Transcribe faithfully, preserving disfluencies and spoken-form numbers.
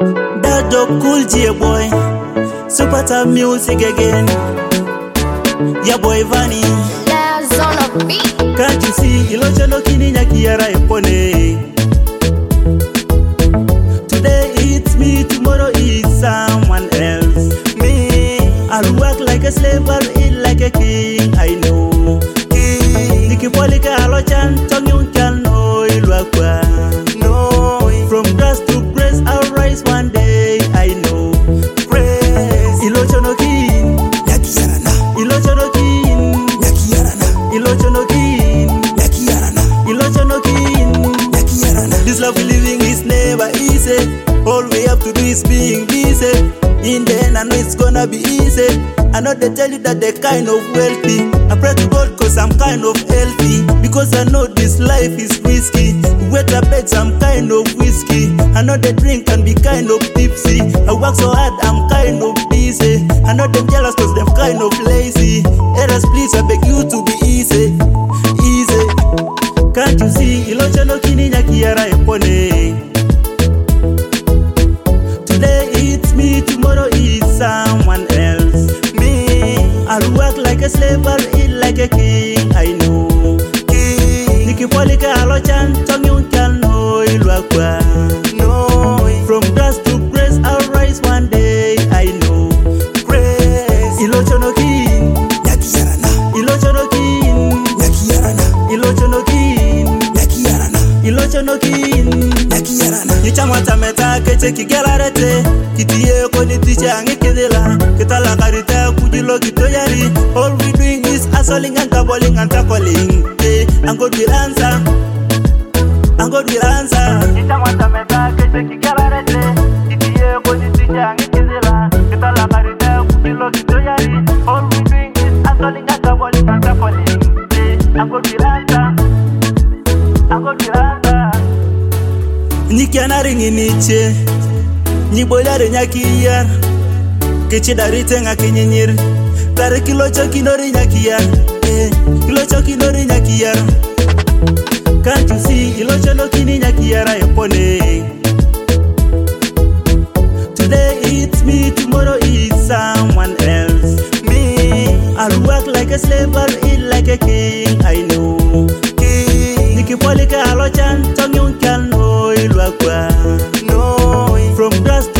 That dog cool G boy, super top music again. Ya boy Vani, Laz on a beat. can't you see? Ilocha no kini nyakiara epone. Today it's me, tomorrow it's someone else. Me, I'll work like a slave, I'll eat like a king. I know. Nikipolika alochan, tongyung kyan no ilwakwa. No, from grass to grace, I'll rise one day. I know. Praise. Ilocha no king. Nakiyarana, Ilocha no king. nakiyarana, Ilocha no king. nakiyarana, Ilocha no king. nakiyarana. This life we living is never easy. All we have to do is being busy. In the end, I know it's gonna be easy. I know they tell you that they're kind of wealthy. I pray to God cause I'm kind of healthy. Because I know this life is risky. Wait a beg some kind of whiskey. I know they drink and be kind of tipsy. I work so hard, I'm kind of busy. I know them jealous cause they're kind of lazy. Eras, please, I beg you to be easy. Easy. Can't you see? Ilocha no kini nyakiara epone. Today it's me, tomorrow it's someone else. Me, I'll work like a slave, I'll eat like a king. I know. King. Nikipolika alochan, tongyung kyan no ilwakwa. No, from grass to grace, I'll rise one day. I know. Praise. Ilocha no king. Nakiyarana, Ilocha no king. nakiyarana, Ilocha no king. nakiyarana, Ilocha no king. nakiyarana. Nichamata meta keche kigelarete. Kitiye koni tiche ange kedela. Kitala karita kujilo kitoyari. All we doing is hustling and doubling and tackling. Eh, and God will answer. And God will answer. Nichamata meta keche kigelarete. Kitiye koni tiche ange kedela. Kitala karita kujilo kitoyari. All we doing is hustling and doubling and tackling. Eh, and God will answer. And God will answer. Nikiana ringi niche Nibolare nyakiyar Kichi darite nga kinyinyir Tare kilocho kinori nyakiyar eh, Kilocho kinori nyakiyar. Can't you see Ilocho no kini nyakiyara epone. Today it's me, tomorrow it's someone else. Me, I'll work like a slave, I'll eat like a king. I know. King. Nikipolika alochan, tongyung kyan no ilwakwa. No, from grass